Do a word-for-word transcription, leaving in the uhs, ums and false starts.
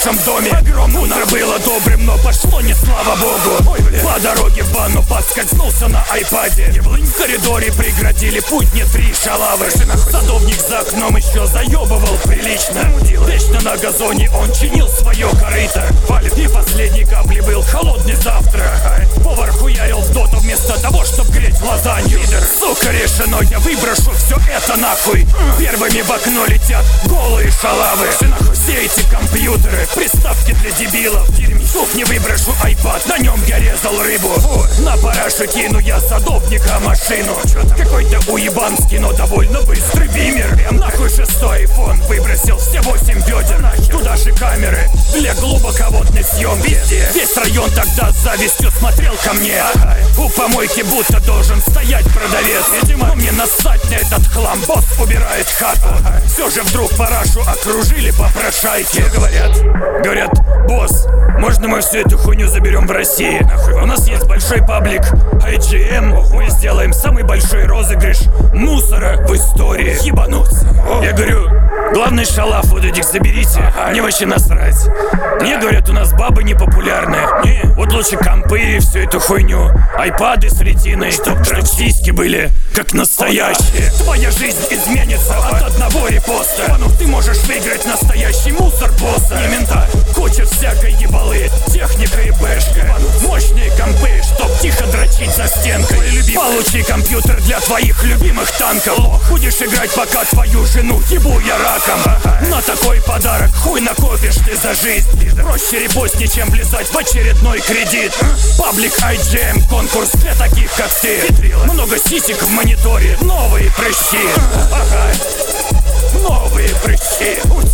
нашем доме огромно. Утро было добрым, но пошло не слава богу. Ой, бля. По дороге в ванну подскользнулся на айпаде. В коридоре преградили путь, не три шалавы. Садовник за окном еще заебывал прилично. Вечно на газоне он чинил свое корыто. И последней капли был холодный завтрак. Повар хуярил в доту вместо того, чтоб греть лазанью. Сука, решено, я выброшу все это нахуй. Первыми в окно летят голые шалавы. Все эти компьютеры, приставки для дебилов. Суп не выброшу айпад, на нем я резал рыбу. На парашу кину я садовника машину. Какой-то уебанский, но довольно быстрый бимер. Нахуй шестой айфон, выбросил все восемь бедер. Туда же камеры для глубоководной съемки. Весь район тогда с завистью смотрел ко мне. У помойки будто должен стоять продавец. Видимо, мне нассать на этот хлам, босс убирает хату. Все же вдруг парашу окружили попрошайки. Говорят, говорят, босс, можно мы всю эту хуйню заберем в России? Нахуй, у нас есть большой паблик ай джи эм. Мы сделаем самый большой розыгрыш мусора в истории. Ебануться. Я говорю, главный шалав вот этих заберите. Мне вообще насрать. Мне говорят, у нас бабы непопулярные. Не, вот лучше компы и всю эту хуйню. Айпады с ретиной, чтоб сиськи были как настоящие. Твоя жизнь изменится от одного репоста. Ну ты можешь выиграть настоящий мусор босса. Не мента, куча всякой ебалы, техника и бэшка. Мощные компы, чтоб тихо дрочить за стенкой. Получи компьютер для твоих любимых танков. Будешь играть, пока твою жену ебу я раком. На такой подарок хуй накопишь ты за жизнь. Проще репостни, чем влезать в очередной кредит. Паблик ай джи эм, конкурс для таких как ты. Много сисек в мониторе, новые прыщи. Ага. Новые прыщи.